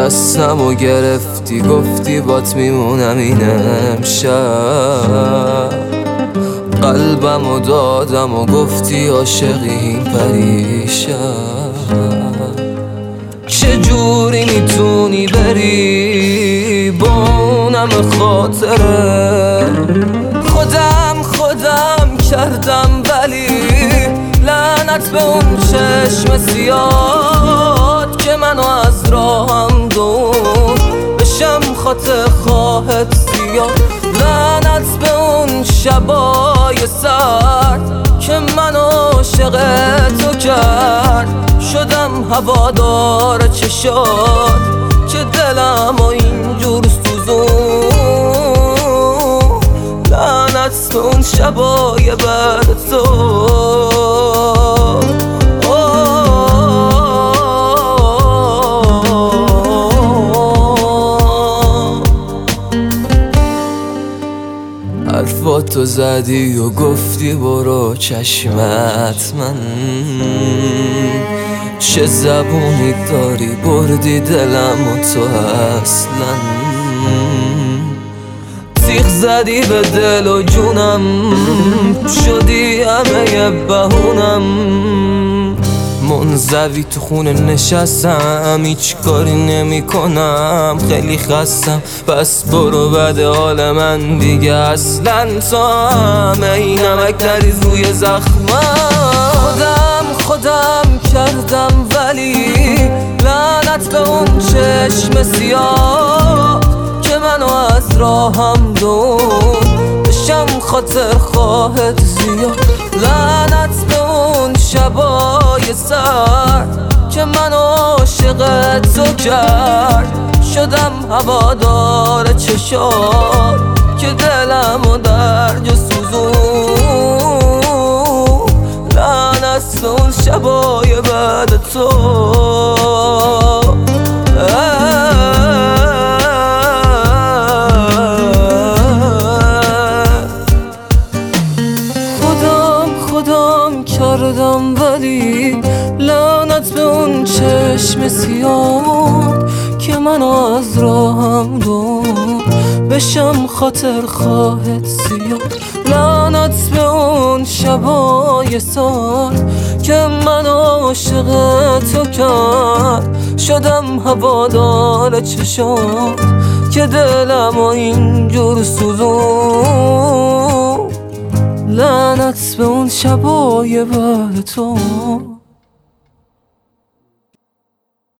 دستم و گرفتی گفتی بات میمونم این امشب، قلبم و دادم و گفتی عاشقی این پریشب. چجوری میتونی بری با اونم خاطره؟ خودم کردم ولی لعنت به اون چشم سیاد که منو از راهم دور بشم خاطر خواهت زیاد. لعنت به اون شبای سرد که منو عاشق تو کرد، شدم هوادار چشات که دلم و اینجور سوزون. لعنت به اون شبای بعد تو. حرفاتو زدی و گفتی برو چشمت من، چه زبونی داری بردی دلم و تو اصلا. تیغ زدی به دل و جونم، شدی همه بهونم. منزوی تو خونه نشستم، هیچ کاری نمی کنم، خیلی خستم. پس برو بعد حال من دیگه اصلا تو همه این نمک نریز روی زخمم. خودم کردم ولی لعنت به اون چشم سیاه که منو از راهم دور بشم خاطر خواهت زیاد. لعنت به اون شبای سرد که منو عاشق تو کرد، شدم هوادار چشات که دلم و درد و سوزون. لعنت به اون شبای بعد تو. خودم کردم ولی لعنت به اون چشم سیاد که منو از راهم دور بشم خاطر خواهت زیاد. لعنت به اون شبای سال که منو عاشق تو کرد، شدم هوادار چشات که دلم و اینجور سوزون. لعنت به اون شبای بعد تو.